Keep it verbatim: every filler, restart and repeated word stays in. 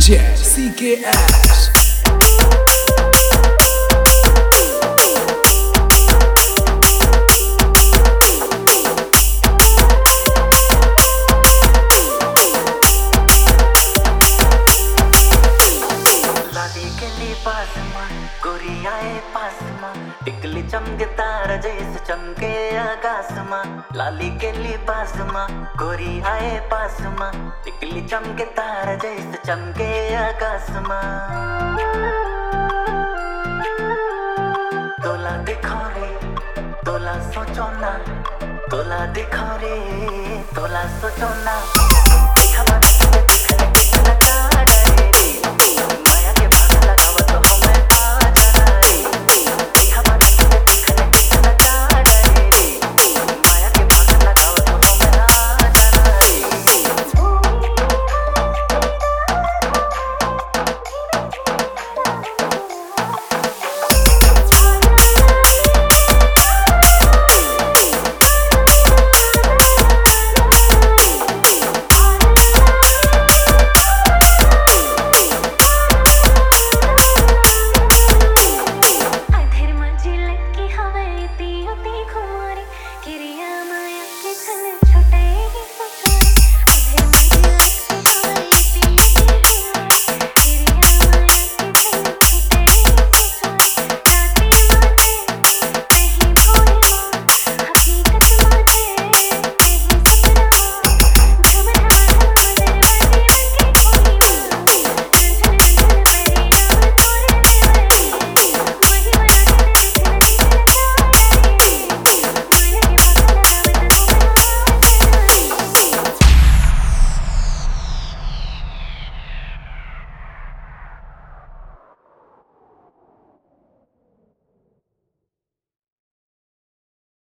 J C K S. गोरियाए पास मां टिकली चमके तारा जैसे चमके आकाश मां लाली के लिबास मां गोरियाए पास मां टिकली चमके तारा जैसे चमके आकाश मां तोला दिखा रे तोला सोचो ना तोला दिखा रे तोला सोचो ना